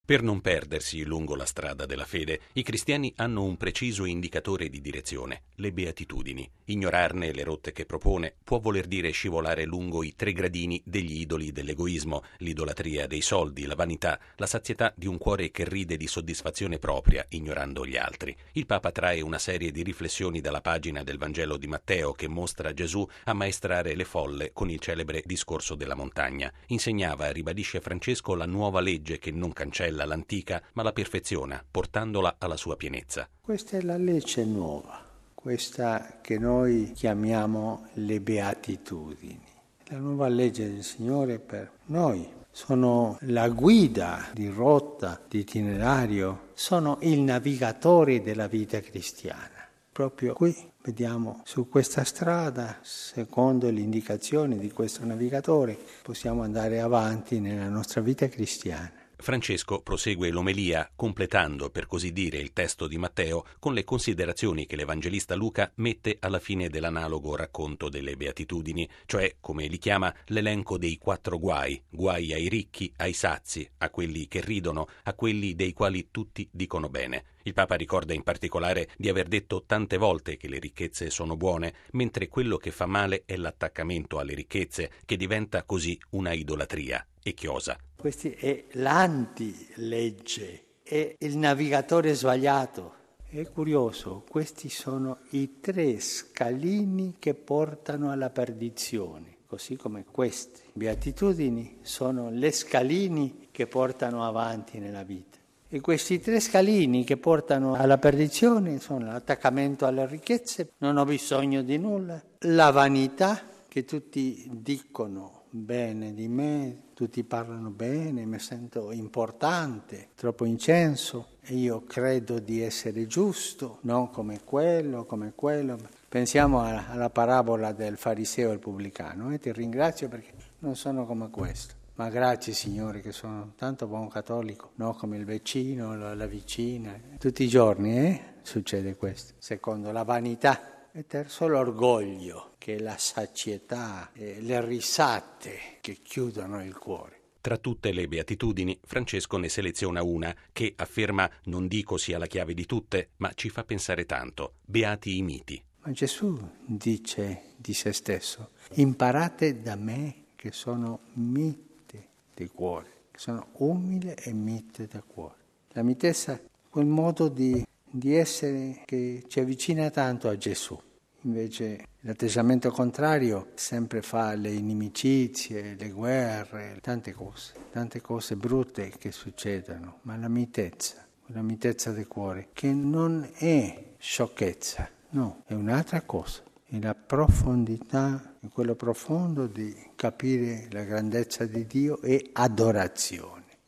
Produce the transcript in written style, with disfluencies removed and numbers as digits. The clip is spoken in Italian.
Per non perdersi lungo la strada della fede, i cristiani hanno un preciso indicatore di direzione, le beatitudini. Ignorarne le rotte che propone può voler dire scivolare lungo i 3 gradini degli idoli dell'egoismo, l'idolatria dei soldi, la vanità, la sazietà di un cuore che ride di soddisfazione propria, ignorando gli altri. Il Papa trae una serie di riflessioni dalla pagina del Vangelo di Matteo che mostra Gesù ammaestrare le folle con il celebre discorso della montagna. Insegnava, ribadisce Francesco, la nuova legge che non cancella l'antica, ma la perfeziona, portandola alla sua pienezza. Questa è la legge nuova, questa che noi chiamiamo le beatitudini. La nuova legge del Signore per noi sono la guida di rotta, di itinerario, sono i navigatori della vita cristiana. Proprio qui vediamo su questa strada, secondo le indicazioni di questo navigatore, possiamo andare avanti nella nostra vita cristiana. Francesco prosegue l'omelia, completando, per così dire, il testo di Matteo con le considerazioni che l'Evangelista Luca mette alla fine dell'analogo racconto delle Beatitudini, cioè, come li chiama, l'elenco dei 4 guai, guai ai ricchi, ai sazi, a quelli che ridono, a quelli dei quali tutti dicono bene. Il Papa ricorda in particolare di aver detto tante volte che le ricchezze sono buone, mentre quello che fa male è l'attaccamento alle ricchezze, che diventa così una idolatria e chiosa. Questa è l'antilegge, è il navigatore sbagliato. È curioso, questi sono i 3 scalini che portano alla perdizione, così come queste. Beatitudini sono le scalini che portano avanti nella vita. E questi 3 scalini che portano alla perdizione sono l'attaccamento alle ricchezze, non ho bisogno di nulla, la vanità, che tutti dicono bene di me, tutti parlano bene, mi sento importante, troppo incenso e io credo di essere giusto, non come quello. Pensiamo alla parabola del fariseo e il pubblicano, ti ringrazio perché non sono come questo. Ma grazie Signore che sono tanto buon cattolico, non come il vicino, la vicina. Tutti i giorni succede questo, secondo la vanità. E terzo l'orgoglio, che è la sazietà, le risate che chiudono il cuore. Tra tutte le beatitudini, Francesco ne seleziona una che, afferma, non dico sia la chiave di tutte, ma ci fa pensare tanto. Beati i miti. Ma Gesù dice di se stesso, imparate da me che sono mite di cuore, che sono umile e mite da cuore. La mitezza è quel modo di essere che ci avvicina tanto a Gesù. Invece l'atteggiamento contrario sempre fa le inimicizie, le guerre, tante cose brutte che succedono, ma la mitezza del cuore, che non è sciocchezza, no, è un'altra cosa, è la profondità, è quello profondo di capire la grandezza di Dio e adorazione.